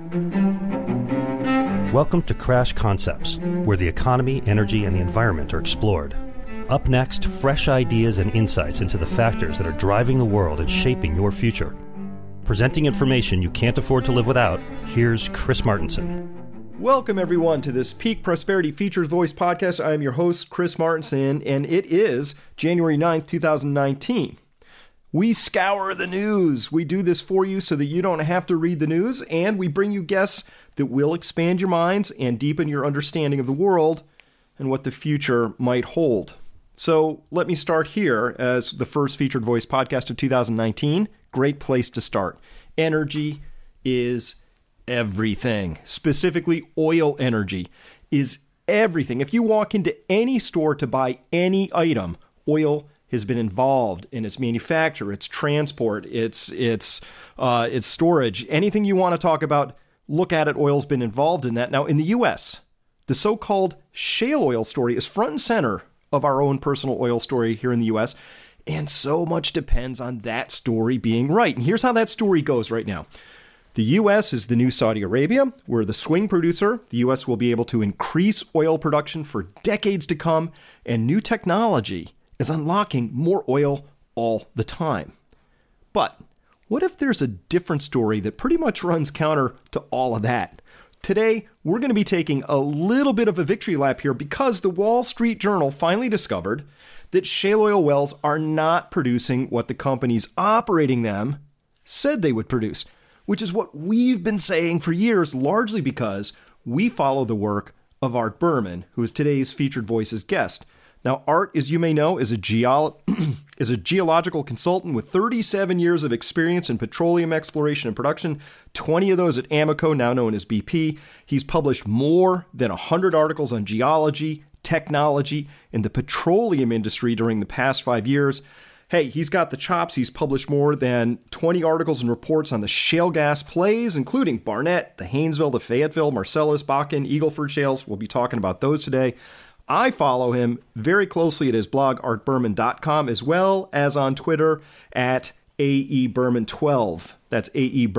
Welcome to Crash Concepts, where the economy, energy, and the environment are explored. Up next, fresh ideas and insights into the factors that are driving the world and shaping your future. Presenting information you can't afford to live without, here's Chris Martenson. Welcome, everyone, to this Peak Prosperity Features Voice podcast. I am your host, Chris Martenson, and it is January 9th, 2019. We scour the news. We do this for you so that you don't have to read the news, and we bring you guests that will expand your minds and deepen your understanding of the world and what the future might hold. So let me start here as the first Featured Voice podcast of 2019. Great place to start. Energy is everything. Specifically, oil energy is everything. If you walk into any store to buy any item, oil has been involved in its manufacture, its transport, its storage. Anything you want to talk about, look at it. Oil's been involved in that. Now, in the U.S., the so-called shale oil story is front and center of our own personal oil story here in the U.S., and so much depends on that story being right. And here's how that story goes right now. The U.S. is the new Saudi Arabia. We're the swing producer. The U.S. will be able to increase oil production for decades to come, and new technology is unlocking more oil all the time. But what if there's a different story that pretty much runs counter to all of that? Today, we're going to be taking a little bit of a victory lap here because the Wall Street Journal finally discovered that shale oil wells are not producing what the companies operating them said they would produce, which is what we've been saying for years, largely because we follow the work of Art Berman, who is today's Featured Voices guest. Now, Art, as you may know, is a geological consultant with 37 years of experience in petroleum exploration and production, 20 of those at Amoco, now known as BP. He's published more than 100 articles on geology, technology, and the petroleum industry during the past 5 years. Hey, he's got the chops. He's published more than 20 articles and reports on the shale gas plays, including Barnett, the Haynesville, the Fayetteville, Marcellus, Bakken, Eagle Ford shales. We'll be talking about those today. I follow him very closely at his blog, artberman.com, as well as on Twitter at AEBerman12. That's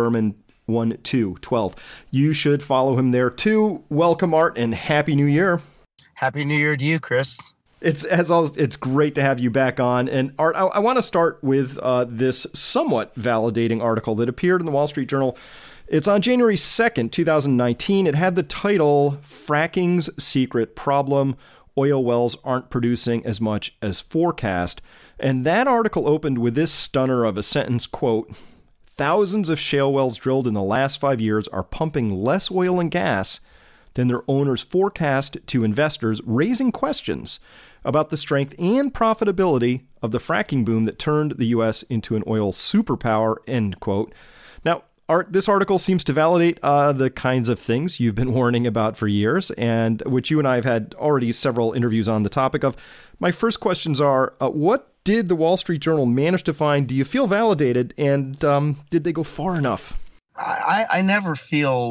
AEBerman12. You should follow him there, too. Welcome, Art, and Happy New Year. Happy New Year to you, Chris. It's, as always, it's great to have you back on. And, Art, I want to start with this somewhat validating article that appeared in the Wall Street Journal. It's on January 2nd, 2019. It had the title, Fracking's Secret Problem. Oil wells aren't producing as much as forecast. And that article opened with this stunner of a sentence, quote, "Thousands of shale wells drilled in the last 5 years are pumping less oil and gas than their owners forecast to investors, raising questions about the strength and profitability of the fracking boom that turned the U.S. into an oil superpower," end quote. Now, Art, this article seems to validate the kinds of things you've been warning about for years, and which you and I have had already several interviews on the topic of. My first questions are, what did the Wall Street Journal manage to find? Do you feel validated, and did they go far enough? I never feel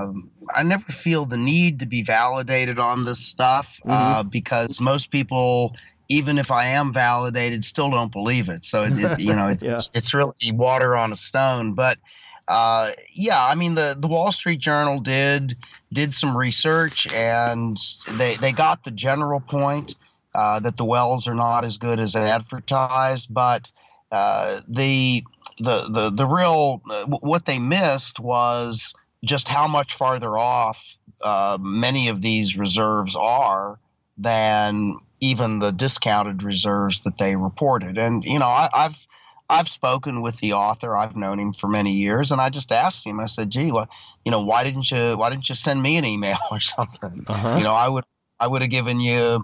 the need to be validated on this stuff because most people, even if I am validated, still don't believe it. So it's really water on a stone. But I mean, the Wall Street Journal did some research, and they got the general point that the wells are not as good as advertised, but the real what they missed was just how much farther off many of these reserves are than even the discounted reserves that they reported. And I've spoken with the author. I've known him for many years, and I just asked him. I said, "Gee, well, why didn't you send me an email or something? I would have given you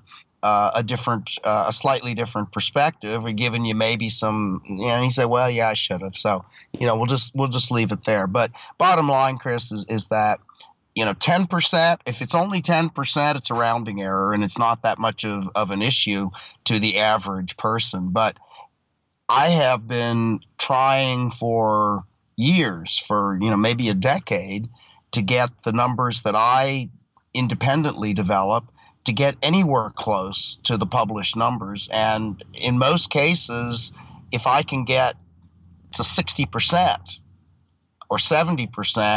a slightly different perspective, or given you maybe some." And he said, "Well, yeah, I should have." So, we'll just leave it there. But bottom line, Chris, is that 10%. If it's only 10%, it's a rounding error, and it's not that much of an issue to the average person. But I have been trying for years, for maybe a decade, to get the numbers that I independently develop to get anywhere close to the published numbers. And in most cases, if I can get to 60% or 70%,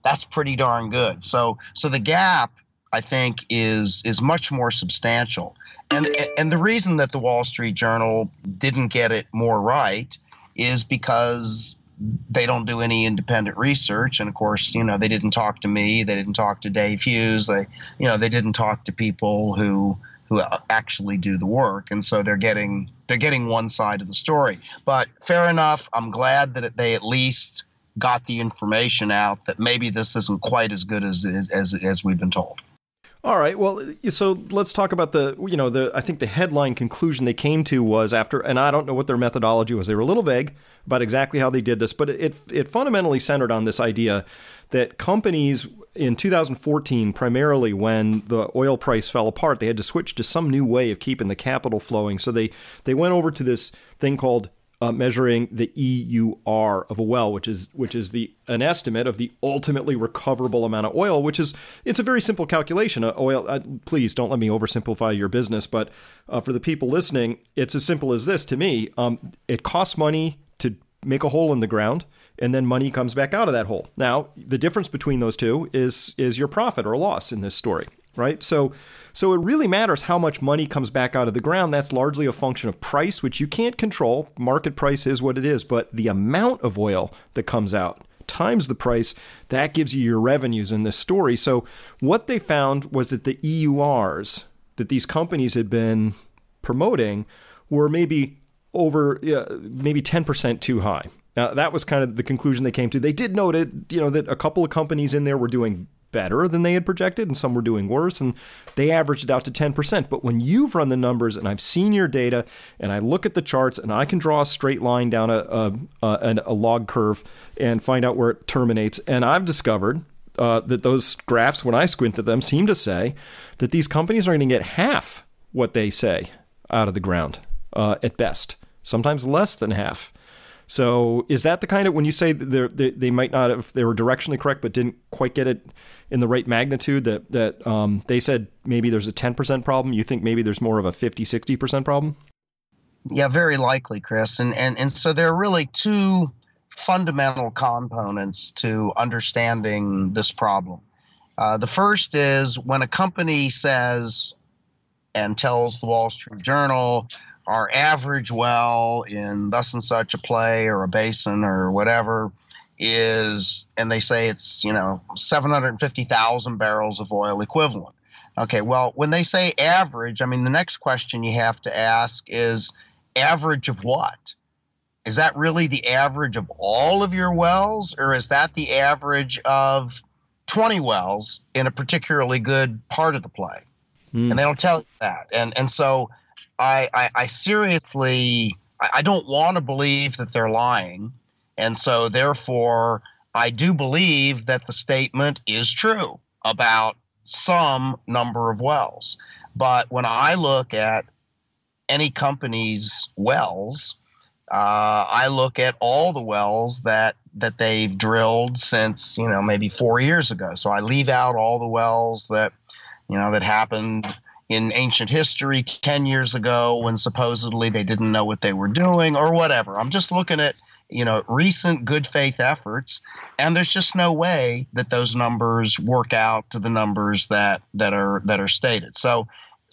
that's pretty darn good. So the gap, I think, is much more substantial. And the reason that the Wall Street Journal didn't get it more right is because they don't do any independent research. And of course, they didn't talk to me. They didn't talk to Dave Hughes. They didn't talk to people who actually do the work. And so they're getting one side of the story. But fair enough. I'm glad that they at least got the information out that maybe this isn't quite as good as we've been told. All right. Well, so let's talk about I think the headline conclusion they came to was after, and I don't know what their methodology was. They were a little vague about exactly how they did this, but it fundamentally centered on this idea that companies in 2014, primarily when the oil price fell apart, they had to switch to some new way of keeping the capital flowing. So they went over to this thing called measuring the EUR of a well, which is an estimate of the ultimately recoverable amount of oil, it's a very simple calculation. Please don't let me oversimplify your business, but for the people listening, it's as simple as this to me. It costs money to make a hole in the ground, and then money comes back out of that hole. Now, the difference between those two is your profit or loss in this story, right? So it really matters how much money comes back out of the ground. That's largely a function of price, which you can't control. Market price is what it is, but the amount of oil that comes out times the price, that gives you your revenues in this story. So what they found was that the EURs that these companies had been promoting were maybe 10% too high. Now, that was kind of the conclusion they came to. They did note that a couple of companies in there were doing better than they had projected, and some were doing worse, and they averaged it out to 10%. But when you've run the numbers, and I've seen your data, and I look at the charts, and I can draw a straight line down a log curve and find out where it terminates, and I've discovered that those graphs, when I squint at them, seem to say that these companies are going to get half what they say out of the ground at best, sometimes less than half. So is that the kind of, when you say that they might not have, they were directionally correct, but didn't quite get it in the right magnitude, that they said maybe there's a 10% problem, you think maybe there's more of a 50-60% problem? Yeah, very likely, Chris. And so there are really two fundamental components to understanding this problem. The first is when a company says and tells the Wall Street Journal, our average well in thus and such a play or a basin or whatever is, and they say it's, 750,000 barrels of oil equivalent. Okay, well, when they say average, I mean, the next question you have to ask is average of what? Is that really the average of all of your wells, or is that the average of 20 wells in a particularly good part of the play? And they don't tell you that. And so I seriously, I don't want to believe that they're lying. And so therefore, I do believe that the statement is true about some number of wells. But when I look at any company's wells, I look at all the wells that they've drilled since, maybe 4 years ago. So I leave out all the wells that happened in ancient history 10 years ago when supposedly they didn't know what they were doing or whatever. I'm just looking at, recent good faith efforts, and there's just no way that those numbers work out to the numbers that are stated. So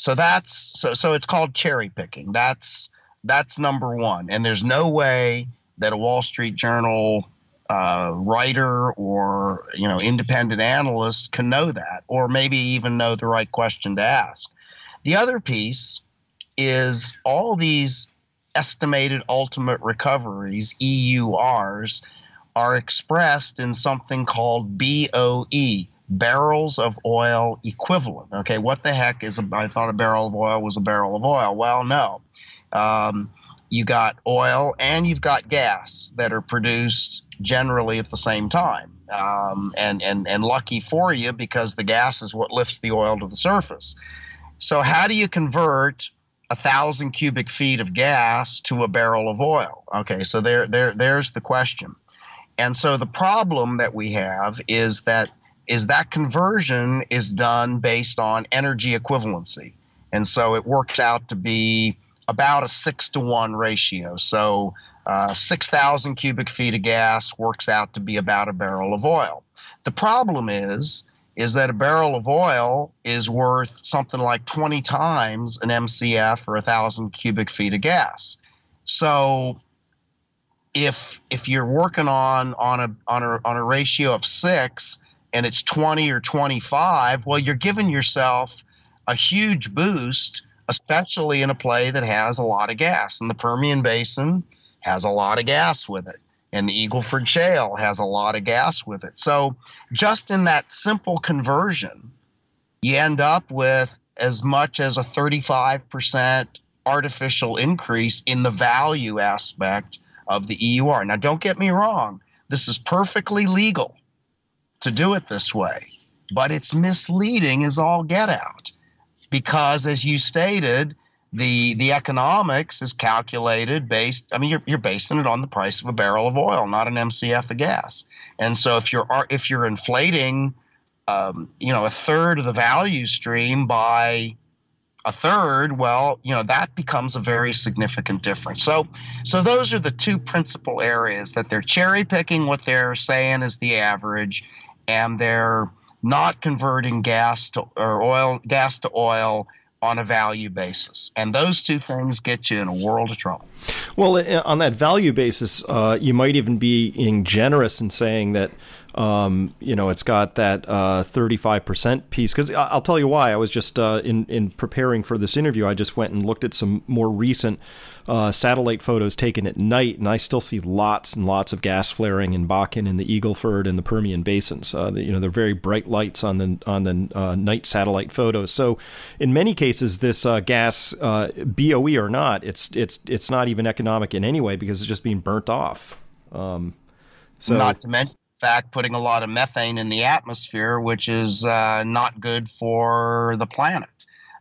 it's called cherry picking. That's number one. And there's no way that a Wall Street Journal writer or independent analyst can know that, or maybe even know the right question to ask. The other piece is all these estimated ultimate recoveries, EURs, are expressed in something called BOE, barrels of oil equivalent. Okay, what the heck is I thought a barrel of oil was a barrel of oil. Well, no. You got oil and you've got gas that are produced generally at the same time. And lucky for you, because the gas is what lifts the oil to the surface. So how do you convert 1,000 cubic feet of gas to a barrel of oil? Okay, so there's the question. And so the problem that we have is that conversion is done based on energy equivalency. And so it works out to be about a 6-to-1 ratio. So 6,000 cubic feet of gas works out to be about a barrel of oil. The problem is that a barrel of oil is worth something like 20 times an MCF or 1,000 cubic feet of gas. So if you're working on a ratio of 6 and it's 20 or 25, well, you're giving yourself a huge boost, especially in a play that has a lot of gas. And the Permian Basin has a lot of gas with it. And the Eagle Ford Shale has a lot of gas with it. So just in that simple conversion, you end up with as much as a 35% artificial increase in the value aspect of the EUR. Now, don't get me wrong. This is perfectly legal to do it this way, but it's misleading as all get out because, as you stated, the economics is calculated based. I mean, you're basing it on the price of a barrel of oil, not an MCF of gas. And so if you're inflating, a third of the value stream by a third, well, that becomes a very significant difference. So those are the two principal areas that they're cherry picking what they're saying is the average, and they're not converting gas to oil on a value basis. And those two things get you in a world of trouble. Well, on that value basis, you might even be being generous in saying that, it's got that 35% piece. Because I'll tell you why. I was just in preparing for this interview, I just went and looked at some more recent satellite photos taken at night, and I still see lots and lots of gas flaring in Bakken and the Eagle Ford and the Permian basins. They're very bright lights on the night satellite photos. So in many cases, this gas, BOE or not, it's not even economic in any way because it's just being burnt off. Not to mention, in fact, putting a lot of methane in the atmosphere, which is not good for the planet.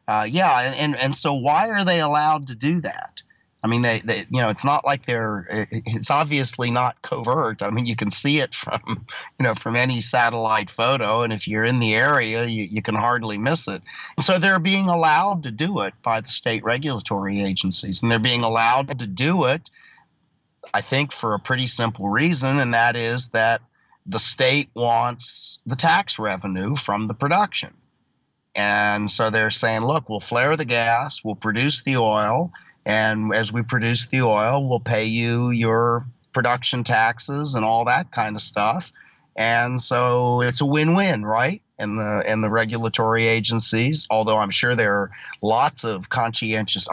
And so why are they allowed to do that? I mean, they it's not like it's obviously not covert. I mean, you can see it from any satellite photo. And if you're in the area, you can hardly miss it. And so they're being allowed to do it by the state regulatory agencies. And they're being allowed to do it, I think, for a pretty simple reason. And that is that the state wants the tax revenue from the production. And so they're saying, look, we'll flare the gas, we'll produce the oil. And as we produce the oil, we'll pay you your production taxes and all that kind of stuff. And so it's a win-win, right? And the regulatory agencies, although I'm sure there are lots of conscientious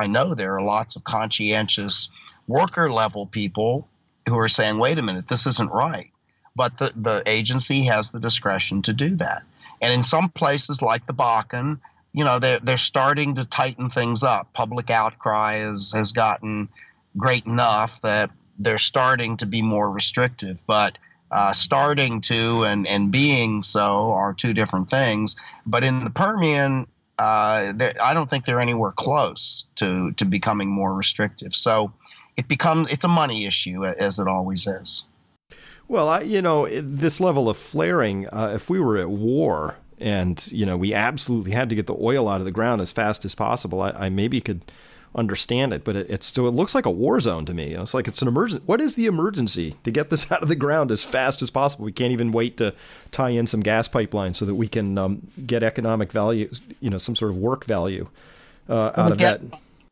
worker level people who are saying, wait a minute, this isn't right. But the agency has the discretion to do that. And in some places like the Bakken, they're starting to tighten things up. Public outcry has gotten great enough that they're starting to be more restrictive. But starting to and being so are two different things. But in the Permian, I don't think they're anywhere close to becoming more restrictive. So it's a money issue, as it always is. Well, this level of flaring, if we were at war and, we absolutely had to get the oil out of the ground as fast as possible, I maybe could understand it. But it looks like a war zone to me. It's like it's an emergency. What is the emergency to get this out of the ground as fast as possible? We can't even wait to tie in some gas pipelines so that we can get economic value, some sort of work value out of that.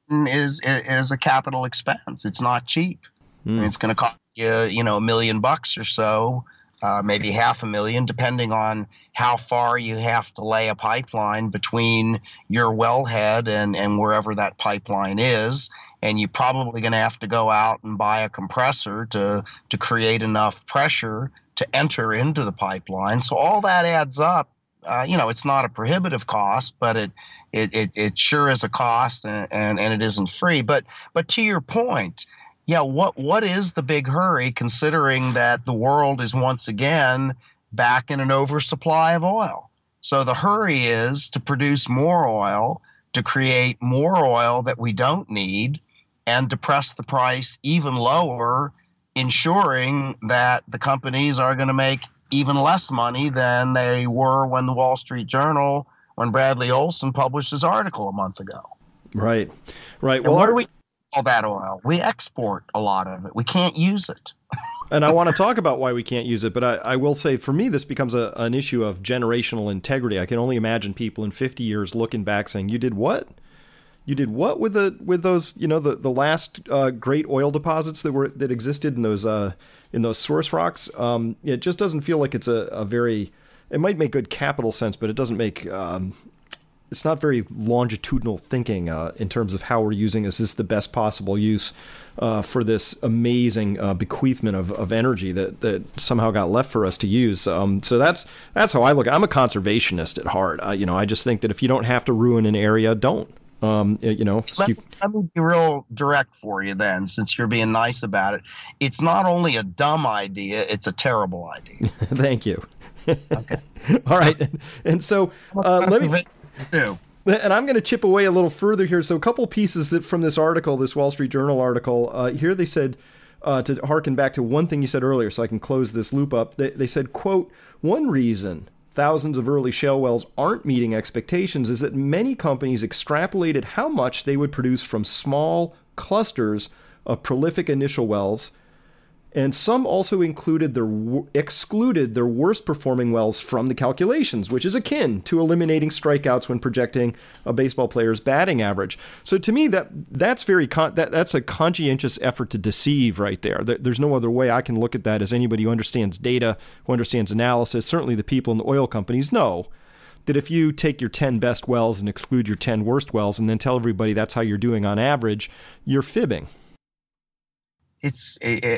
Is a capital expense. It's not cheap. I mean, it's going to cost you, $1 million or so, maybe $500,000, depending on how far you have to lay a pipeline between your wellhead and wherever that pipeline is. And you're probably going to have to go out and buy a compressor to create enough pressure to enter into the pipeline. So all that adds up. It's not a prohibitive cost, but it sure is a cost, and it isn't free. But to your point, yeah, what is the big hurry, considering that the world is once again back in an oversupply of oil? So the hurry is to produce more oil, to create more oil that we don't need, and to press the price even lower, ensuring that the companies are going to make even less money than they were when the Wall Street Journal, when Bradley Olson published his article a month ago. Right. Well, what do we all that oil? We export a lot of it. We can't use it. And I want to talk about why we can't use it, but I will say, for me, this becomes an issue of generational integrity. I can only imagine people in 50 years looking back saying, "You did what? You did what with those? You know, the last great oil deposits that existed in those source rocks." It just doesn't feel like it's a very. It might make good capital sense, but it doesn't make. It's not very longitudinal thinking in terms of how we're using this. Is the best possible use for this amazing bequeathment of energy that somehow got left for us to use. So that's how I look. I'm a conservationist at heart. I just think that if you don't have to ruin an area, don't. Let me be real direct for you then, since you're being nice about it. It's not only a dumb idea, it's a terrible idea. Thank you. Okay. All right. And so let me... And I'm going to chip away a little further here. So a couple pieces from this article, this Wall Street Journal article, here they said, to harken back to one thing you said earlier, so I can close this loop up, they said, quote, "One reason thousands of early shale wells aren't meeting expectations is that many companies extrapolated how much they would produce from small clusters of prolific initial wells, and some also excluded their worst performing wells from the calculations, which is akin to eliminating strikeouts when projecting a baseball player's batting average." So to me, that's a conscientious effort to deceive right there. There's no other way I can look at that as anybody who understands data, who understands analysis. Certainly the people in the oil companies know that if you take your 10 best wells and exclude your 10 worst wells and then tell everybody that's how you're doing on average, you're fibbing. It's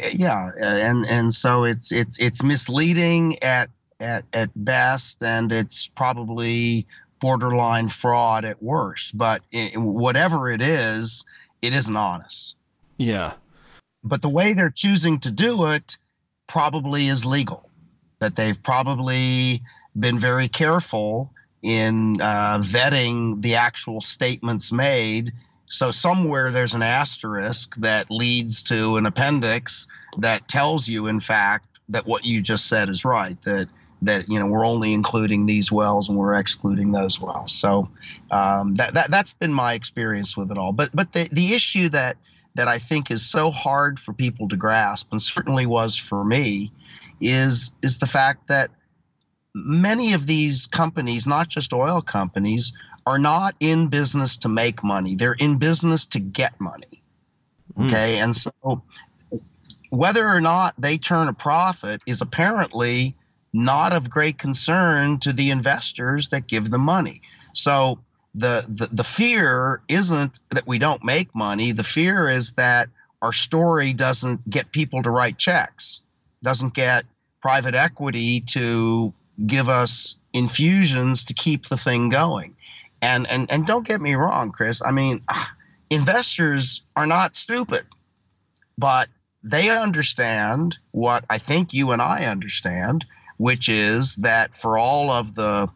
and so it's misleading at best, and it's probably borderline fraud at worst. But whatever it isn't honest. Yeah. But the way they're choosing to do it probably is legal. That they've probably been very careful in vetting the actual statements made. So somewhere there's an asterisk that leads to an appendix that tells you, in fact, that what you just said is right, that we're only including these wells and we're excluding those wells. So that's been my experience with it all. But the issue that I think is so hard for people to grasp, and certainly was for me, is the fact that many of these companies, not just oil companies, are not in business to make money. They're in business to get money. Okay. And so whether or not they turn a profit is apparently not of great concern to the investors that give them money. So the fear isn't that we don't make money. The fear is that our story doesn't get people to write checks, doesn't get private equity to give us infusions to keep the thing going. And don't get me wrong, Chris. I mean, investors are not stupid, but they understand what I think you and I understand, which is that for all of the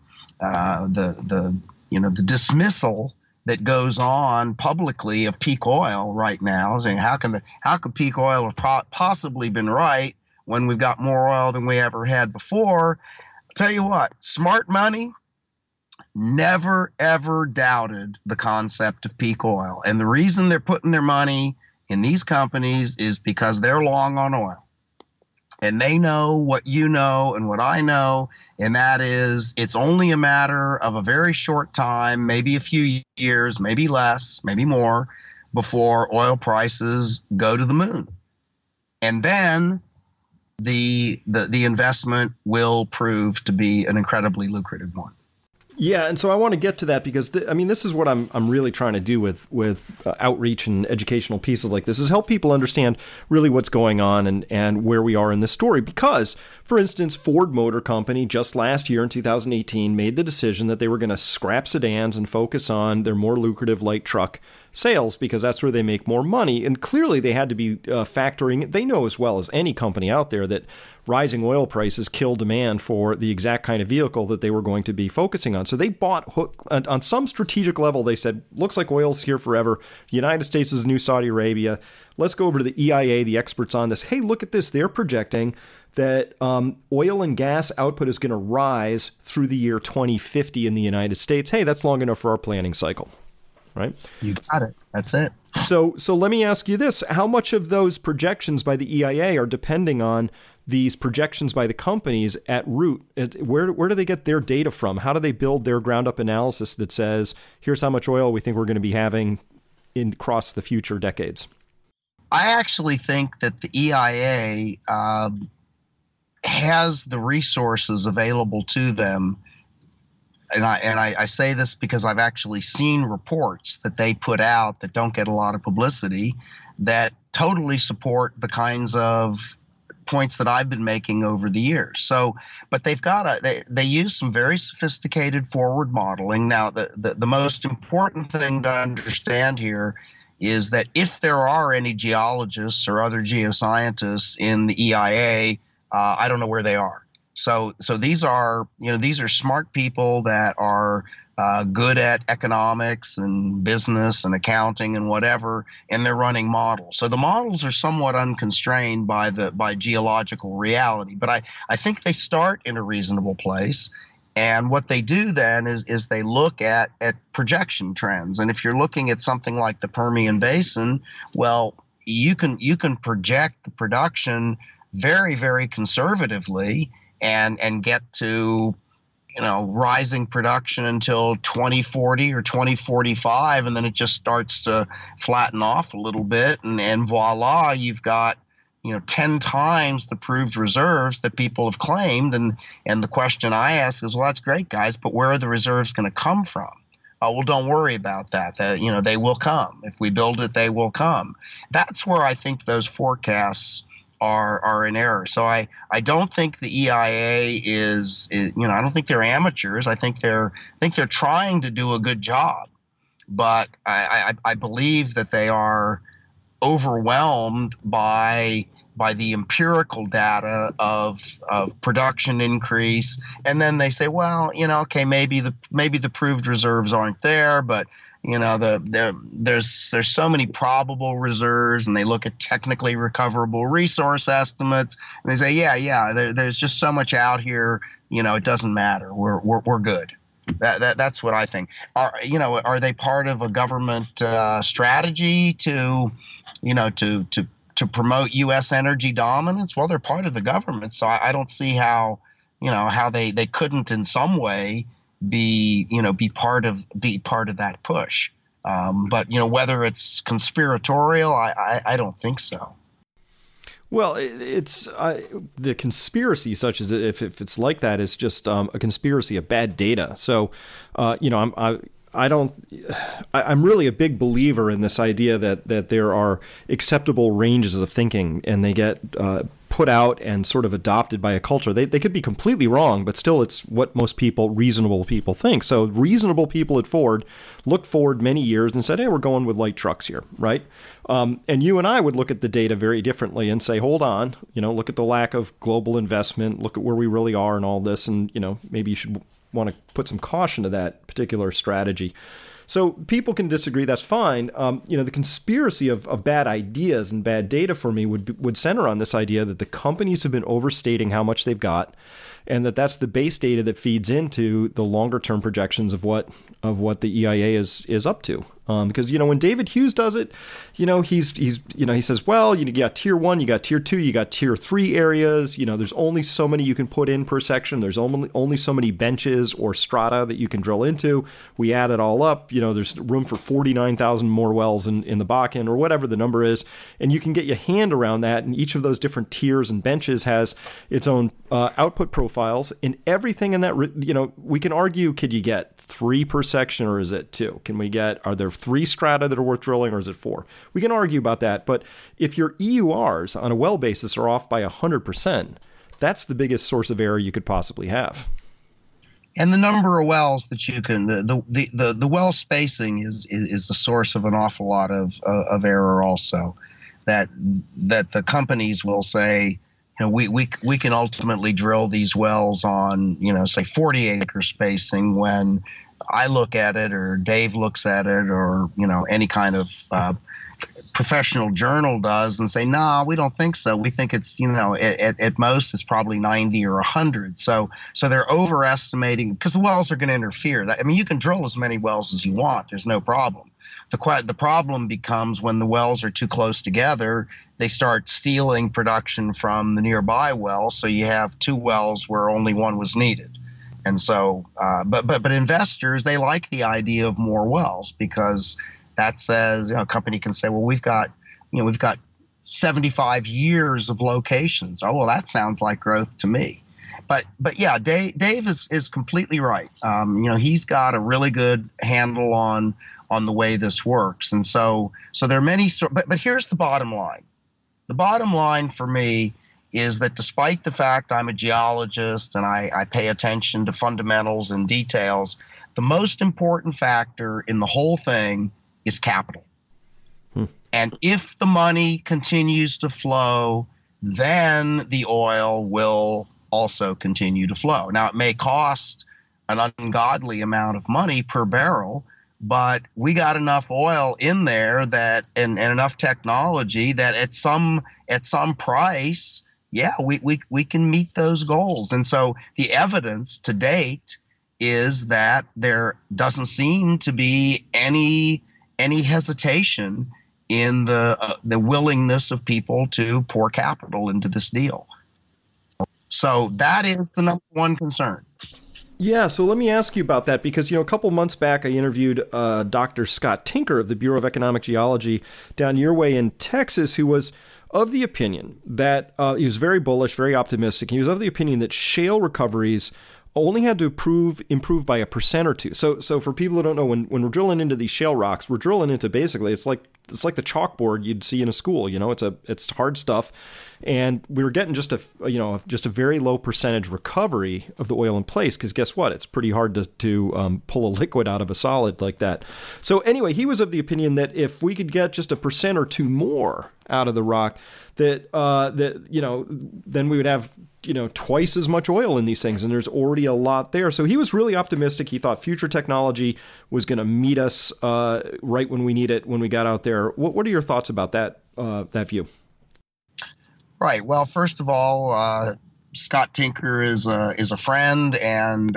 dismissal that goes on publicly of peak oil right now, saying how could peak oil have possibly been right when we've got more oil than we ever had before? I'll tell you what, smart money never, ever doubted the concept of peak oil. And the reason they're putting their money in these companies is because they're long on oil. And they know what you know and what I know, and that is it's only a matter of a very short time, maybe a few years, maybe less, maybe more, before oil prices go to the moon. And then the investment will prove to be an incredibly lucrative one. Yeah, and so I want to get to that because this is what I'm really trying to do with outreach and educational pieces like this, is help people understand really what's going on and where we are in this story. Because, for instance, Ford Motor Company just last year in 2018 made the decision that they were going to scrap sedans and focus on their more lucrative light truck sales because that's where they make more money. And clearly they had to be factoring. They know as well as any company out there that rising oil prices kill demand for the exact kind of vehicle that they were going to be focusing on. So they bought on some strategic level. They said, looks like oil's here forever. The United States is new Saudi Arabia. Let's go over to the EIA, the experts on this. Hey, look at this. They're projecting that oil and gas output is going to rise through the year 2050 in the United States. Hey, that's long enough for our planning cycle. right? You got it. That's it. So let me ask you this. How much of those projections by the EIA are depending on these projections by the companies at root? Where do they get their data from? How do they build their ground-up analysis that says, here's how much oil we think we're going to be having across the future decades? I actually think that the EIA has the resources available to them. And I say this because I've actually seen reports that they put out that don't get a lot of publicity that totally support the kinds of points that I've been making over the years. So, but they use some very sophisticated forward modeling. Now, the most important thing to understand here is that if there are any geologists or other geoscientists in the EIA, I don't know where they are. So these are smart people that are good at economics and business and accounting and whatever, and they're running models. So the models are somewhat unconstrained by geological reality. But I think they start in a reasonable place. And what they do then is they look at projection trends. And if you're looking at something like the Permian Basin, well, you can project the production very, very conservatively and get to, rising production until 2040 or 2045, and then it just starts to flatten off a little bit, and voila, you've got 10 times the proved reserves that people have claimed. And the question I ask is, well, that's great, guys, but where are the reserves going to come from? Oh, well, don't worry about that. They will come. If we build it, they will come. That's where I think those forecasts are in error. So I don't think the EIA is I don't think they're amateurs. I think they're trying to do a good job, but I believe that they are overwhelmed by the empirical data of production increase, and then they say, well, okay, maybe the proved reserves aren't there, but there's so many probable reserves, and they look at technically recoverable resource estimates, and they say, there's just so much out here, it doesn't matter. We're good. That's what I think. Are they part of a government strategy to promote U.S. energy dominance? Well, they're part of the government, so I don't see how they couldn't in some way be part of that push. But whether it's conspiratorial, I don't think so. Well, it's the conspiracy, such as if it's like that, is just a conspiracy of bad data. So, I'm really a big believer in this idea that there are acceptable ranges of thinking, and they get put out and sort of adopted by a culture. They could be completely wrong, but still it's what most reasonable people think. So reasonable people at Ford looked forward many years and said, hey, we're going with light trucks here, right? And you and I would look at the data very differently and say, hold on, look at the lack of global investment, look at where we really are and all this, and maybe you should want to put some caution to that particular strategy. So people can disagree. That's fine. The conspiracy of bad ideas and bad data for me would center on this idea that the companies have been overstating how much they've got, and that's the base data that feeds into the longer term projections of what the EIA is up to. Because when David Hughes does it, he says, well, you got tier 1, you got tier 2, you got tier 3 areas. There's only so many you can put in per section. There's only so many benches or strata that you can drill into. We add it all up. There's room for 49,000 more wells in the Bakken, or whatever the number is, and you can get your hand around that. And each of those different tiers and benches has its own output profiles, and everything in that. We can argue: could you get 3 per section, or is it 2? Are there 3 strata that are worth drilling, or is it 4? We can argue about that, but if your EURs on a well basis are off by 100%, that's the biggest source of error you could possibly have. And the number of wells that you can, the well spacing is the source of an awful lot of error also. That the companies will say, we can ultimately drill these wells on, say 40-acre spacing, when I look at it, or Dave looks at it, or any kind of professional journal does and say, nah, we don't think so. We think it's, at most it's probably 90 or 100. So they're overestimating because the wells are going to interfere. You can drill as many wells as you want. There's no problem. The problem becomes when the wells are too close together, they start stealing production from the nearby well. So you have two wells where only one was needed. And so, but investors, they like the idea of more wells because that says, a company can say, well, we've got 75 years of locations. Oh, well, that sounds like growth to me. But yeah, Dave is completely right. He's got a really good handle on the way this works. And so there are many, but here's the bottom line. The bottom line for me is that despite the fact I'm a geologist and I pay attention to fundamentals and details, the most important factor in the whole thing is capital. And if the money continues to flow, then the oil will also continue to flow. Now, it may cost an ungodly amount of money per barrel, but we got enough oil in there that and enough technology that at some price, yeah, we can meet those goals. And so the evidence to date is that there doesn't seem to be any hesitation in the willingness of people to pour capital into this deal. So that is the number one concern. Yeah, so let me ask you about that because, a couple months back I interviewed Dr. Scott Tinker of the Bureau of Economic Geology down your way in Texas, who was of the opinion that he was very bullish, very optimistic. He was of the opinion that shale recoveries only had to improve by 1% or 2%. So for people who don't know, when we're drilling into these shale rocks, we're drilling into basically it's like the chalkboard you'd see in a school. It's hard stuff, and we were getting just a very low percentage recovery of the oil in place because guess what? It's pretty hard to pull a liquid out of a solid like that. So anyway, he was of the opinion that if we could get just 1% or 2% more out of the rock, that then we would have twice as much oil in these things, and there's already a lot there. So he was really optimistic. He thought future technology was going to meet us right when we need it when we got out there. What are your thoughts about that view? Right. Well, first of all, Scott Tinker is a friend, and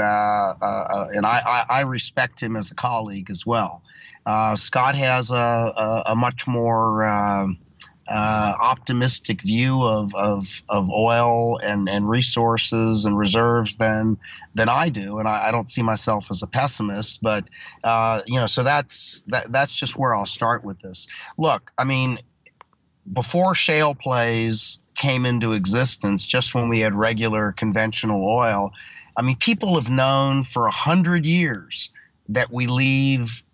I respect him as a colleague as well. Scott has a much more optimistic view of oil and resources and reserves than I do, and I don't see myself as a pessimist. But so that's just where I'll start with this. Look, before shale plays came into existence, just when we had regular conventional oil, people have known for 100 years that we leave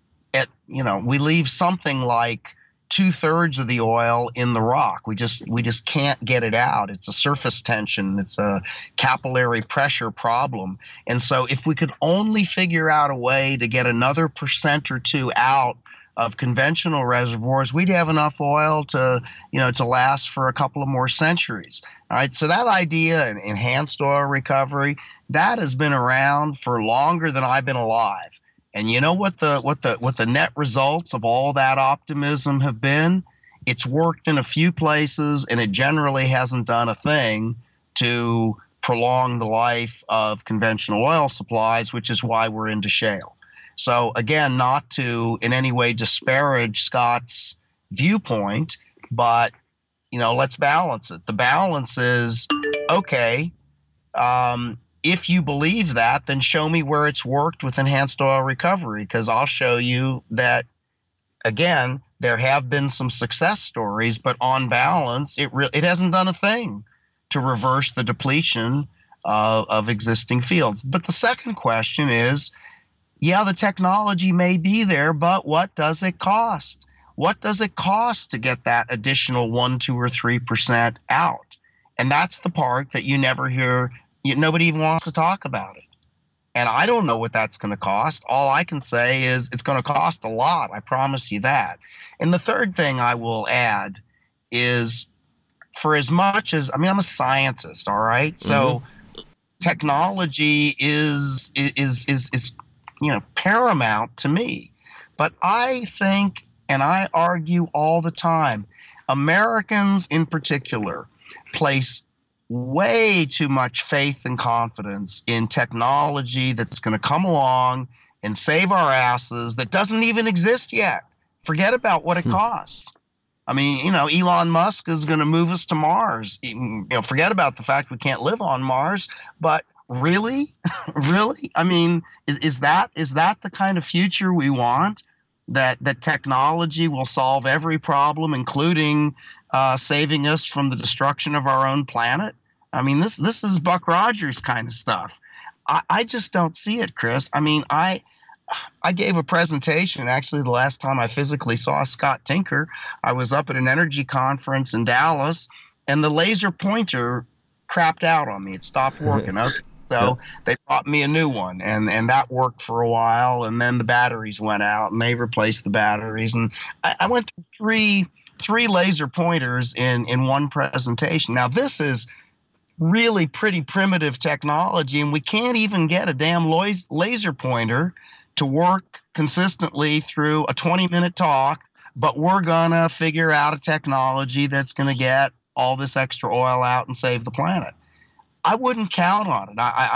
something like 2/3 of the oil in the rock. We just can't get it out. It's a surface tension. It's a capillary pressure problem. And so if we could only figure out a way to get another 1% or 2% out of conventional reservoirs, we'd have enough oil to last for a couple of more centuries. All right. So that idea, and enhanced oil recovery, that has been around for longer than I've been alive. And you know what the net results of all that optimism have been? It's worked in a few places, and it generally hasn't done a thing to prolong the life of conventional oil supplies, which is why we're into shale. So again, not to in any way disparage Scott's viewpoint, but let's balance it. The balance is, okay, if you believe that, then show me where it's worked with enhanced oil recovery, because I'll show you that, again, there have been some success stories, but on balance, it hasn't done a thing to reverse the depletion of existing fields. But the second question is, yeah, the technology may be there, but what does it cost? What does it cost to get that additional 1%, 2%, or 3% out? And that's the part that you never hear. Nobody even wants to talk about it. And I don't know what that's going to cost. All I can say is it's going to cost a lot. I promise you that. And the third thing I will add is, for as much as, I'm a scientist, all right? Mm-hmm. So technology is paramount to me. But I think And I argue all the time. Americans in particular place way too much faith and confidence in technology that's going to come along and save our asses that doesn't even exist yet. Forget about what it costs. I mean, Elon Musk is going to move us to Mars. Forget about the fact we can't live on Mars, but really? Really? I mean, is that the kind of future we want? That technology will solve every problem, including saving us from the destruction of our own planet? I mean, this is Buck Rogers kind of stuff. I just don't see it, Chris. I mean, I gave a presentation, actually, the last time I physically saw Scott Tinker. I was up at an energy conference in Dallas, and the laser pointer crapped out on me. It stopped working. So they bought me a new one, and that worked for a while, and then the batteries went out, and they replaced the batteries. And I went through three laser pointers in one presentation. Now, this is really pretty primitive technology, and we can't even get a damn laser pointer to work consistently through a 20-minute talk, but we're going to figure out a technology that's going to get all this extra oil out and save the planet. I wouldn't count on it.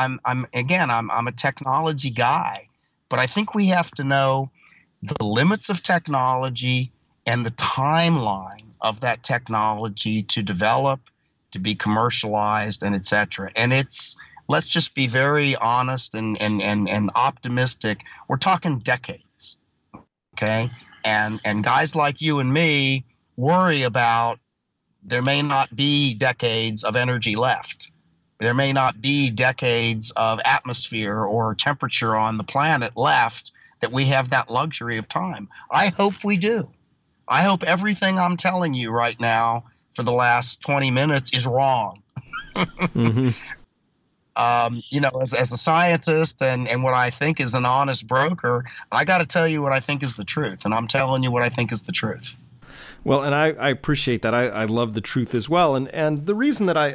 I'm a technology guy, but I think we have to know the limits of technology and the timeline of that technology to develop, to be commercialized, and et cetera. And let's just be very honest and optimistic. We're talking decades, okay? And guys like you and me worry about there may not be decades of energy left. There may not be decades of atmosphere or temperature on the planet left that we have that luxury of time. I hope we do. I hope everything I'm telling you right now for the last 20 minutes is wrong. Mm-hmm. As a scientist and what I think is an honest broker, I got to tell you what I think is the truth. And I'm telling you what I think is the truth. Well, and I appreciate that. I love the truth as well. And the reason that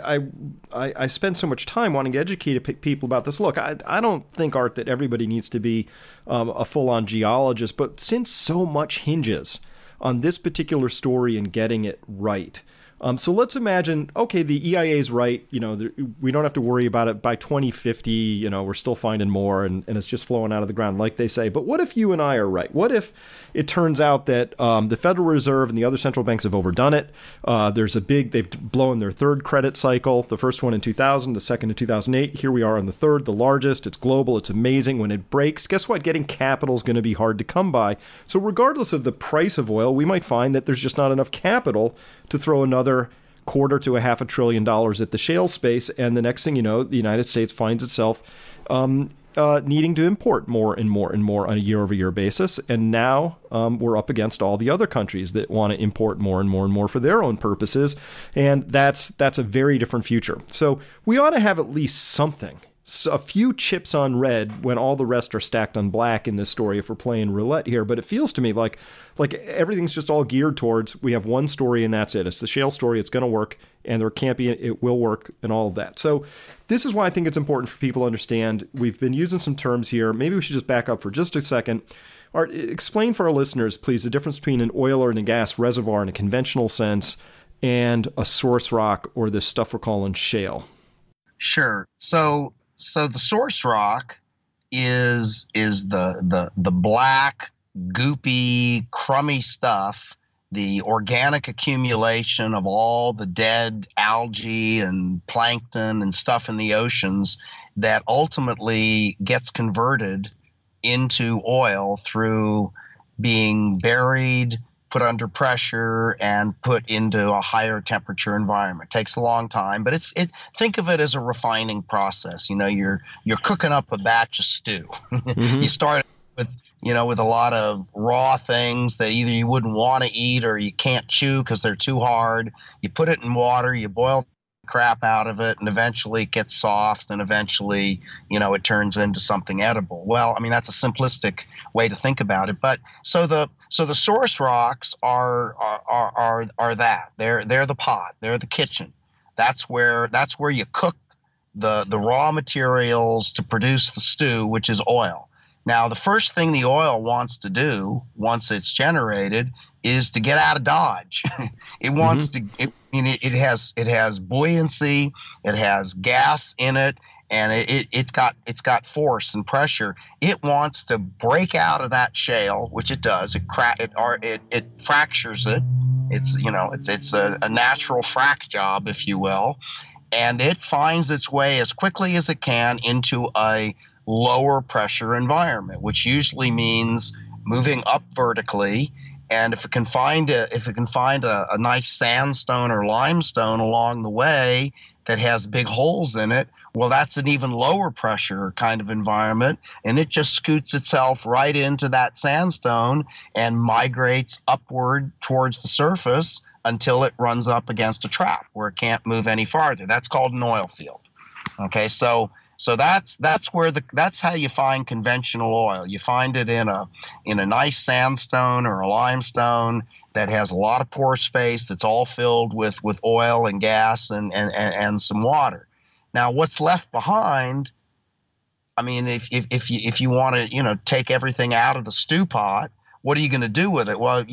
I spend so much time wanting to educate people about this, look, I don't think, Art, that everybody needs to be a full-on geologist, but since so much hinges on this particular story and getting it right. So let's imagine, okay, the EIA is right. We don't have to worry about it by 2050. We're still finding more and it's just flowing out of the ground, like they say. But what if you and I are right? What if it turns out that the Federal Reserve and the other central banks have overdone it? They've blown their third credit cycle, the first one in 2000, the second in 2008. Here we are on the third, the largest. It's global. It's amazing. When it breaks, guess what? Getting capital is going to be hard to come by. So regardless of the price of oil, we might find that there's just not enough capital to throw another $250 to $500 billion at the shale space, and the next thing you know, the United States finds itself needing to import more and more and more on a year-over-year basis, and now we're up against all the other countries that want to import more and more and more for their own purposes, and that's a very different future. So we ought to have at least something. A few chips on red when all the rest are stacked on black in this story if we're playing roulette here. But it feels to me like everything's just all geared towards we have one story and that's it. It's the shale story. It's going to work and there can't be, it will work and all of that. So this is why I think it's important for people to understand. We've been using some terms here. Maybe we should just back up for just a second. Art, explain for our listeners, please, the difference between an oil or a gas reservoir in a conventional sense and a source rock or this stuff we're calling shale. Sure. So the source rock is the black, goopy, crummy stuff, the organic accumulation of all the dead algae and plankton and stuff in the oceans that ultimately gets converted into oil through being buried, put under pressure, and put into a higher temperature environment. It takes a long time, but think of it as a refining process. You're cooking up a batch of stew. Mm-hmm. You start with a lot of raw things that either you wouldn't want to eat or you can't chew because they're too hard. You put it in water, you boil crap out of it, and eventually it gets soft, and eventually, it turns into something edible. Well, I mean, that's a simplistic way to think about it. But so the source rocks are that. They're the pot. They're the kitchen. That's where you cook the raw materials to produce the stew, which is oil. Now, the first thing the oil wants to do once it's generated is to get out of Dodge. It wants to. It has buoyancy. It has gas in it, and it's got force and pressure. It wants to break out of that shale, which it does. It fractures it. It's a natural frac job, if you will, and it finds its way as quickly as it can into a lower pressure environment, which usually means moving up vertically. And if it can find a nice sandstone or limestone along the way that has big holes in it, well, that's an even lower pressure kind of environment, and it just scoots itself right into that sandstone and migrates upward towards the surface until it runs up against a trap where it can't move any farther. That's called an oil field. Okay, so that's how you find conventional oil. You find it in a nice sandstone or a limestone that has a lot of pore space, that's all filled with oil and gas and some water. Now, what's left behind, I mean, if you want to take everything out of the stew pot, what are you going to do with it? Well,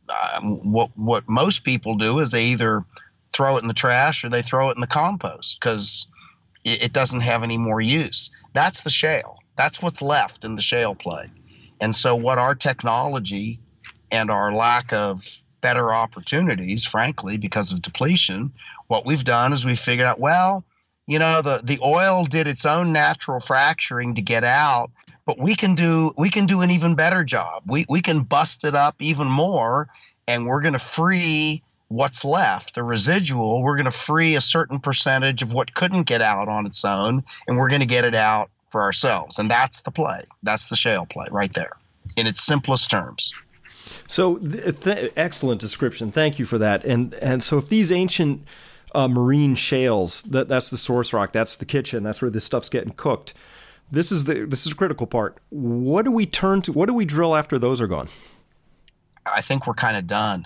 what most people do is they either throw it in the trash or they throw it in the compost because it doesn't have any more use. That's the shale. That's what's left in the shale play. And so what our technology and our lack of better opportunities, frankly, because of depletion, what we've done is we figured out, well, the oil did its own natural fracturing to get out, but we can do an even better job. We can bust it up even more, and we're going to free what's left, the residual. We're going to free a certain percentage of what couldn't get out on its own, and we're going to get it out for ourselves. And that's the play. That's the shale play right there in its simplest terms. So excellent description. Thank you for that. And so if these ancient marine shales, that's the source rock, that's the kitchen, that's where this stuff's getting cooked. This is the critical part. What do we turn to? What do we drill after those are gone? I think we're kind of done.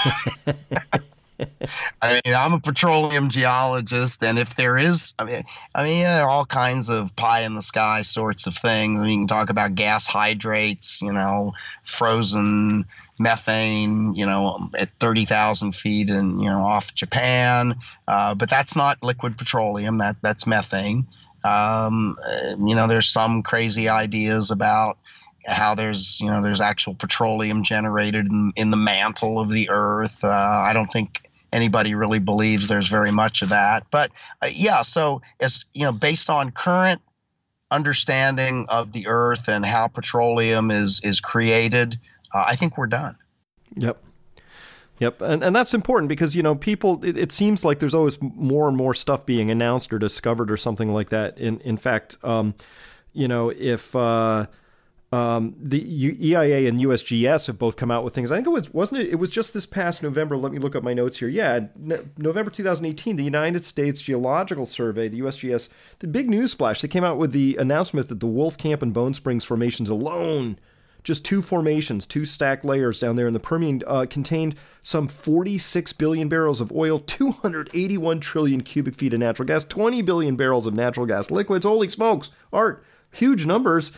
I mean, I'm a petroleum geologist, and if there is, I mean, there are all kinds of pie in the sky sorts of things. I mean, you can talk about gas hydrates, frozen methane, at 30,000 feet and, off Japan. But that's not liquid petroleum. That's methane. There's some crazy ideas about how there's actual petroleum generated in the mantle of the earth. I don't think anybody really believes there's very much of that. But so as based on current understanding of the earth and how petroleum is created, I think we're done. Yep. And that's important because, people, it seems like there's always more and more stuff being announced or discovered or something like that. In fact, if the EIA and USGS have both come out with things. I think it was just this past November. Let me look up my notes here. Yeah, November 2018, the United States Geological Survey, the USGS, the big news splash. They came out with the announcement that the Wolfcamp and Bone Springs formations alone, just two formations, two stacked layers down there in the Permian, contained some 46 billion barrels of oil, 281 trillion cubic feet of natural gas, 20 billion barrels of natural gas liquids. Holy smokes, Art, huge numbers.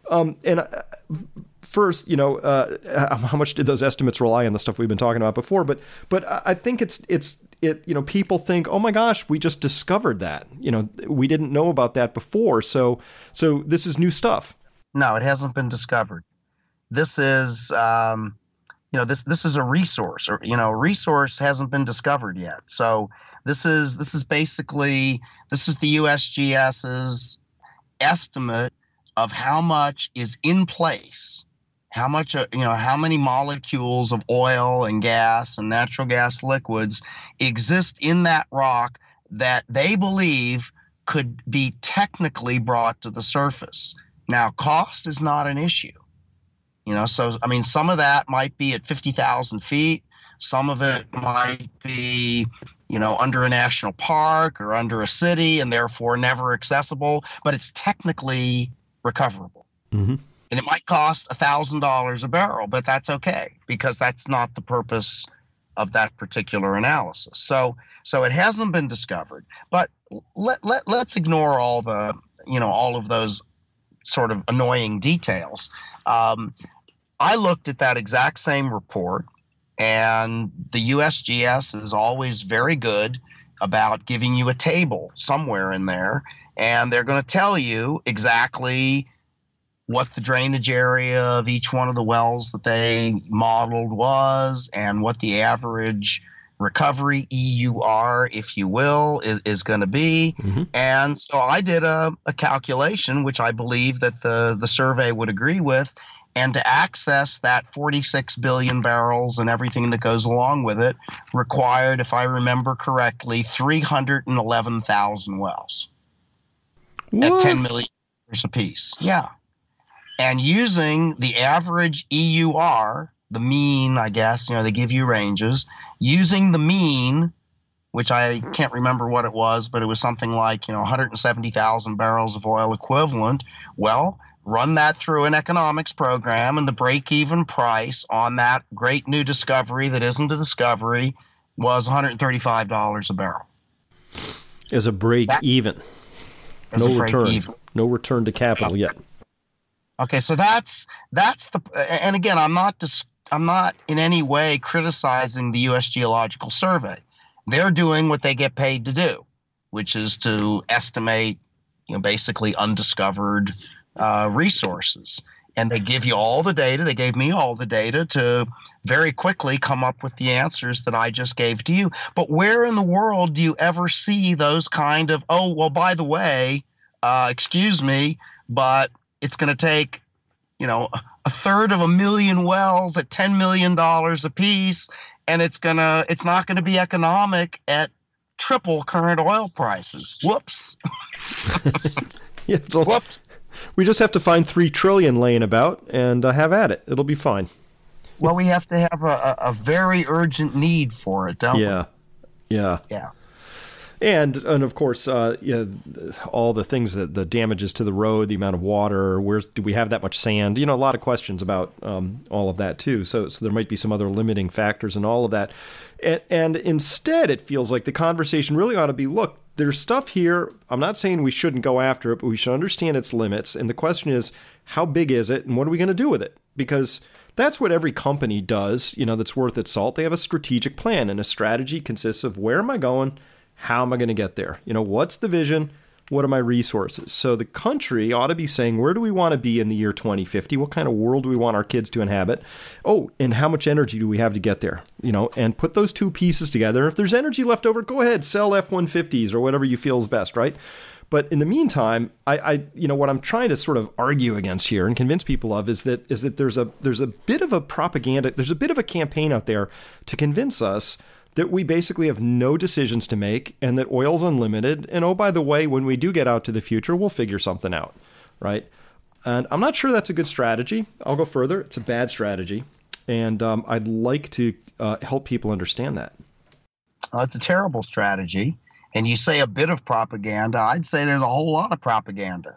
First, how much did those estimates rely on the stuff we've been talking about before? But I think it's people think, oh my gosh, we just discovered that. We didn't know about that before. So this is new stuff. No, it hasn't been discovered. This is, this is a resource, or a resource hasn't been discovered yet. So this is basically the USGS's estimate of how much is in place, how many molecules of oil and gas and natural gas liquids exist in that rock that they believe could be technically brought to the surface. Now, cost is not an issue. Some of that might be at 50,000 feet. Some of it might be, under a national park or under a city and therefore never accessible, but it's technically recoverable. Mm-hmm. And it might cost $1,000 a barrel, but that's okay because that's not the purpose of that particular analysis. So it hasn't been discovered, but let's ignore all the, all of those sort of annoying details. I looked at that exact same report, and the USGS is always very good about giving you a table somewhere in there, and they're going to tell you exactly what the drainage area of each one of the wells that they modeled was and what the average recovery, EUR, if you will, is going to be. Mm-hmm. And so I did a calculation, which I believe that the survey would agree with. And to access that 46 billion barrels and everything that goes along with it required, if I remember correctly, 311,000 wells at 10 million apiece. Yeah. And using the average EUR, the mean, I guess, they give you ranges, using the mean, which I can't remember what it was, but it was something like, 170,000 barrels of oil equivalent. Well, run that through an economics program, and the break-even price on that great new discovery that isn't a discovery was $135 a barrel. As a break-even. No return. No return to capital yet. Okay, so that's the, and again, I'm not in any way criticizing the U.S. Geological Survey. They're doing what they get paid to do, which is to estimate, basically undiscovered resources. And they give you all the data. They gave me all the data to very quickly come up with the answers that I just gave to you. But where in the world do you ever see those kind of, oh, well, by the way, excuse me, but it's going to take, a third of a million wells at $10 million a piece, and it's not going to be economic at triple current oil prices. Whoops. Yeah, whoops. We just have to find 3 trillion laying about and have at it. It'll be fine. Well, we have to have a very urgent need for it, don't we? Yeah. And of course, all the things that the damages to the road, the amount of water, do we have that much sand? A lot of questions about all of that too. So there might be some other limiting factors in all of that. And instead, it feels like the conversation really ought to be, look, there's stuff here. I'm not saying we shouldn't go after it, but we should understand its limits. And the question is, how big is it, and what are we going to do with it? Because that's what every company does, that's worth its salt. They have a strategic plan, and a strategy consists of where am I going? How am I going to get there? What's the vision? What are my resources? So the country ought to be saying, where do we want to be in the year 2050? What kind of world do we want our kids to inhabit? Oh, and how much energy do we have to get there? And put those two pieces together. If there's energy left over, go ahead, sell F-150s or whatever you feel is best, right? But in the meantime, I what I'm trying to sort of argue against here and convince people of is that there's a bit of a propaganda, there's a bit of a campaign out there to convince us that we basically have no decisions to make and that oil's unlimited. And oh, by the way, when we do get out to the future, we'll figure something out, right? And I'm not sure that's a good strategy. I'll go further. It's a bad strategy. And I'd like to help people understand that. It's a terrible strategy. And you say a bit of propaganda. I'd say there's a whole lot of propaganda.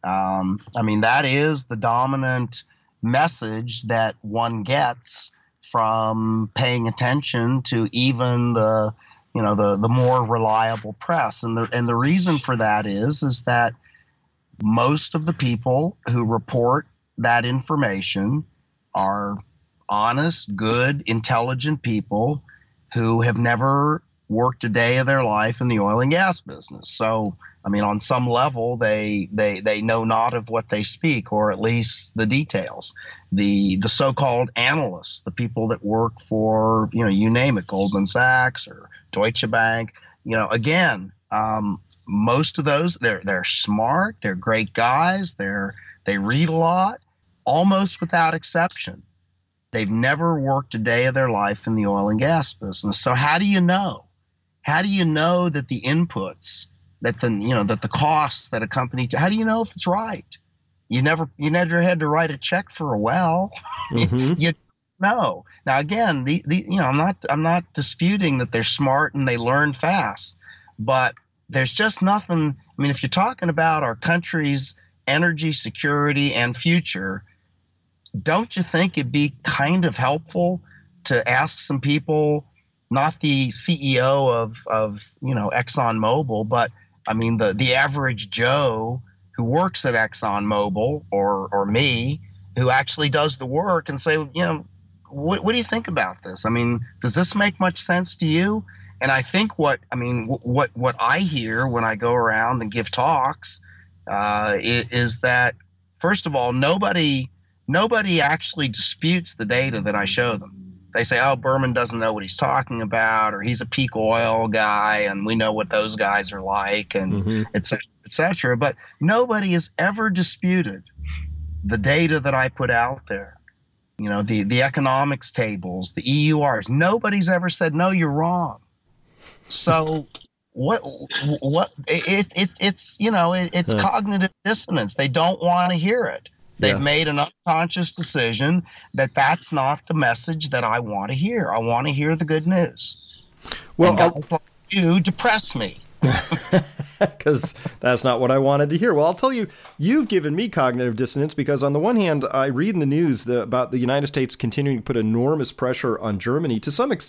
That is the dominant message that one gets from paying attention to even the more reliable press. And the reason for that is that most of the people who report that information are honest, good, intelligent people who have never worked a day of their life in the oil and gas business. So, on some level, they know not of what they speak, or at least the details. The so-called analysts, the people that work for, you name it, Goldman Sachs or Deutsche Bank, again, most of those, they're smart, they're great guys, they read a lot, almost without exception. They've never worked a day of their life in the oil and gas business. So how do you know? How do you know that the inputs, that the costs that a company, how do you know if it's right? You never had to write a check for a well. Mm-hmm. You know. Now again, I'm not disputing that they're smart and they learn fast, but there's just nothing. If you're talking about our country's energy security and future, don't you think it'd be kind of helpful to ask some people, not the CEO of ExxonMobil, but the average Joe who works at ExxonMobil or me, who actually does the work, and say, what do you think about this? I mean, does this make much sense to you? And I think what I hear when I go around and give talks is that, first of all, nobody actually disputes the data that I show them. They say, oh, Berman doesn't know what he's talking about, or he's a peak oil guy, and we know what those guys are like, and et cetera, et cetera. But nobody has ever disputed the data that I put out there. The economics tables, the EURs. Nobody's ever said, no, you're wrong. So it's cognitive dissonance. They don't want to hear it. They've made an unconscious decision that that's not the message that I want to hear. I want to hear the good news. Well, guys like you depress me. Because that's not what I wanted to hear. Well, I'll tell you, you've given me cognitive dissonance because on the one hand, I read in the news about the United States continuing to put enormous pressure on Germany to some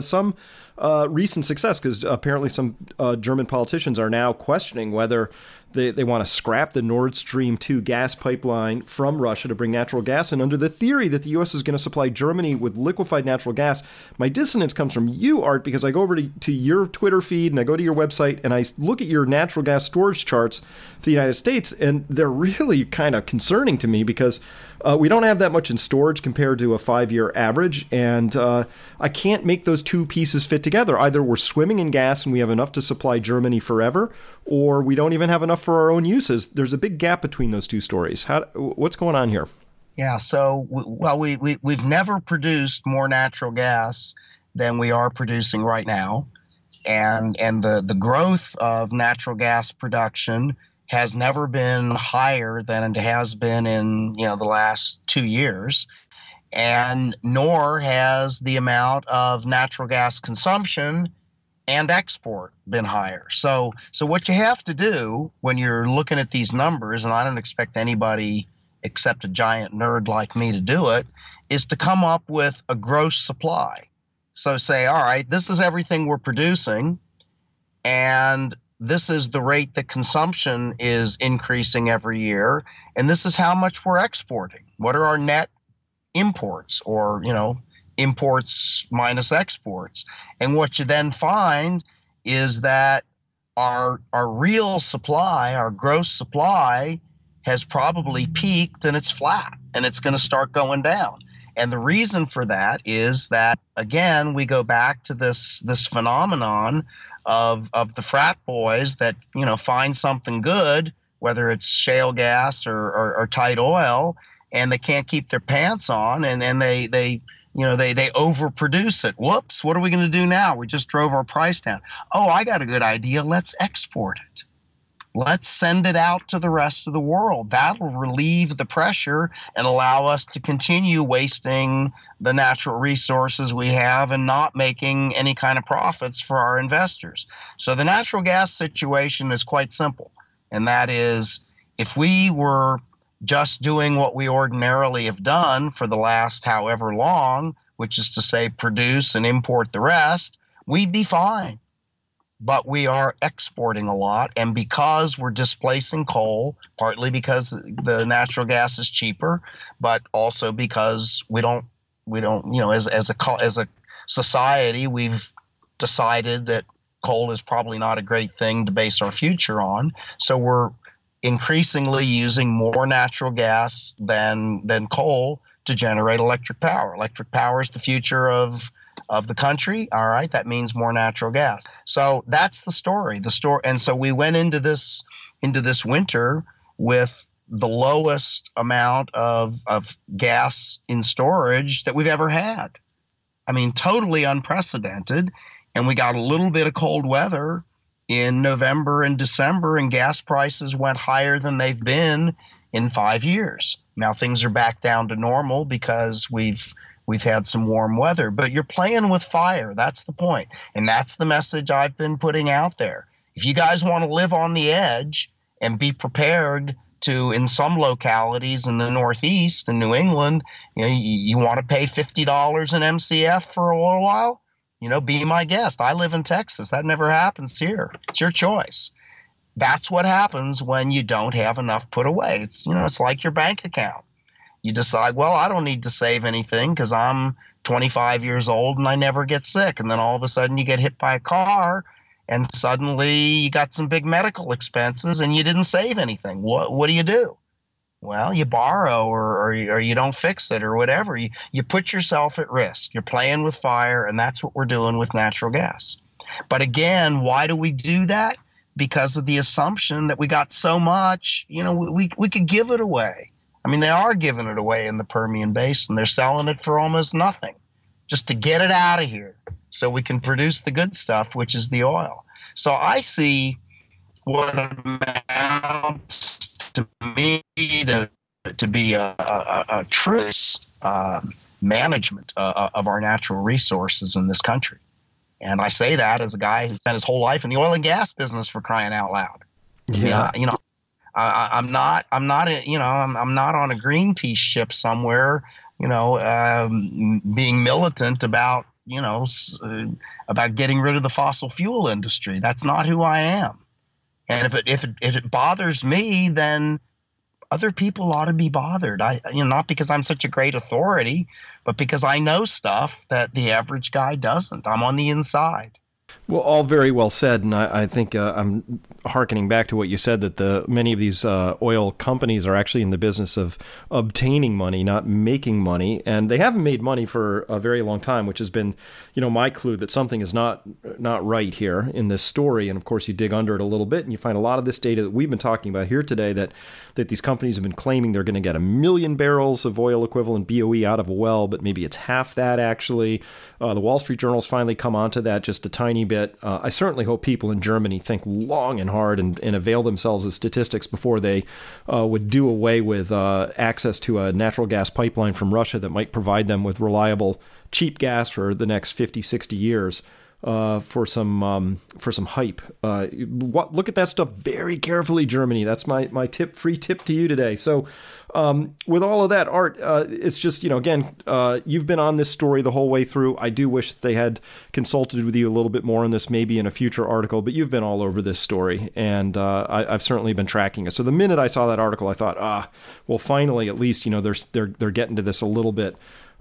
recent success, because apparently some German politicians are now questioning whether they want to scrap the Nord Stream 2 gas pipeline from Russia to bring natural gas in under the theory that the U.S. is going to supply Germany with liquefied natural gas. My dissonance comes from you, Art, because I go over to your Twitter feed and I go to your website and I look at your natural gas storage charts for the United States, and they're really kind of concerning to me because we don't have that much in storage compared to a 5-year average, and I can't make those two pieces fit together. Either we're swimming in gas and we have enough to supply Germany forever, or we don't even have enough for our own uses. There's a big gap between those two stories. What's going on here? Yeah, so we've never produced more natural gas than we are producing right now, and the growth of natural gas production has never been higher than it has been in the last 2 years, and nor has the amount of natural gas consumption and export been higher. So what you have to do when you're looking at these numbers, and I don't expect anybody except a giant nerd like me to do it, is to come up with a gross supply. So say, all right, this is everything we're producing, and this is the rate that consumption is increasing every year, and this is how much we're exporting. What are our net imports, or imports minus exports? And what you then find is that our real supply, our gross supply, has probably peaked and it's flat, and it's going to start going down. And the reason for that is that, again, we go back to this phenomenon of the frat boys that find something good, whether it's shale gas or tight oil, and they can't keep their pants on, and they overproduce it. Whoops, what are we going to do now? We just drove our price down. Oh, I got a good idea. Let's export it. Let's send it out to the rest of the world. That'll relieve the pressure and allow us to continue wasting the natural resources we have and not making any kind of profits for our investors. So the natural gas situation is quite simple. And that is, if we were just doing what we ordinarily have done for the last however long, which is to say produce and import the rest, we'd be fine. But we are exporting a lot, and because we're displacing coal, partly because the natural gas is cheaper, but also because we don't as a society, we've decided that coal is probably not a great thing to base our future on. So we're increasingly using more natural gas than coal to generate electric power. Electric power is the future of the country. All right, that means more natural gas. So that's the story. And so we went into this winter with the lowest amount of gas in storage that we've ever had. I mean, totally unprecedented. And we got a little bit of cold weather in November and December, and gas prices went higher than they've been in 5 years. Now things are back down to normal because we've had some warm weather, but you're playing with fire. That's the point. And that's the message I've been putting out there. If you guys want to live on the edge and be prepared to, in some localities in the Northeast and New England, you want to pay $50 an MCF for a little while, be my guest. I live in Texas. That never happens here. It's your choice. that's what happens when you don't have enough put away. It's like your bank account. You decide, well, I don't need to save anything because I'm 25 years old and I never get sick. And then all of a sudden you get hit by a car and suddenly you got some big medical expenses and you didn't save anything. What do? Well, you borrow or you don't fix it or whatever. You put yourself at risk. You're playing with fire, and that's what we're doing with natural gas. But again, why do we do that? Because of the assumption that we got so much, we could give it away. I mean, they are giving it away in the Permian Basin. They're selling it for almost nothing just to get it out of here so we can produce the good stuff, which is the oil. So I see what amounts to me to be a true management of our natural resources in this country. And I say that as a guy who spent his whole life in the oil and gas business, for crying out loud. Yeah. I'm not on a Greenpeace ship somewhere, being militant about getting rid of the fossil fuel industry. That's not who I am. And if it bothers me, then other people ought to be bothered. Not because I'm such a great authority, but because I know stuff that the average guy doesn't. I'm on the inside. Well, all very well said, and I think I'm hearkening back to what you said, that many of these oil companies are actually in the business of obtaining money, not making money, and they haven't made money for a very long time, which has been, my clue that something is not right here in this story. And of course, you dig under it a little bit, and you find a lot of this data that we've been talking about here today, that these companies have been claiming they're going to get 1 million barrels of oil equivalent BOE out of a well, but maybe it's half that actually. The Wall Street Journal's finally come onto that just a tiny bit. I certainly hope people in Germany think long and hard and avail themselves of statistics before they would do away with access to a natural gas pipeline from Russia that might provide them with reliable, cheap gas for the next 50, 60 years. For some hype. Look at that stuff very carefully, Germany. That's my free tip to you today. So with all of that, Art, it's just, again, you've been on this story the whole way through. I do wish they had consulted with you a little bit more on this, maybe in a future article, but you've been all over this story, and I've certainly been tracking it. So the minute I saw that article, I thought, well, finally, at least, they're getting to this a little bit.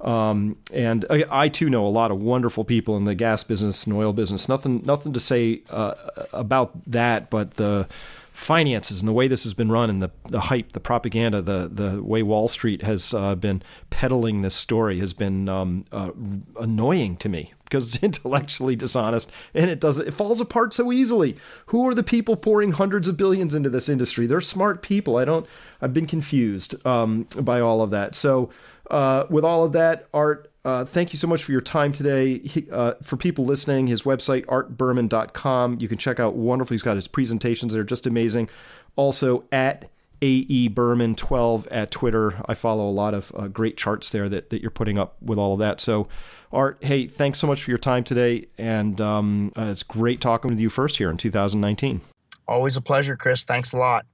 And I too know a lot of wonderful people in the gas business and oil business. Nothing to say about that, but the finances and the way this has been run, and the hype, the propaganda, the way Wall Street has been peddling this story has been annoying to me, because it's intellectually dishonest, and it falls apart so easily. Who are the people pouring hundreds of billions into this industry? They're smart people. I've been confused by all of that. So. With all of that, Art, thank you so much for your time today. For people listening, his website, artberman.com. You can check out wonderful. He's got his presentations that are just amazing. Also, at AEBerman12 at Twitter. I follow a lot of great charts there that you're putting up with all of that. So, Art, hey, thanks so much for your time today. And it's great talking with you first here in 2019. Always a pleasure, Chris. Thanks a lot.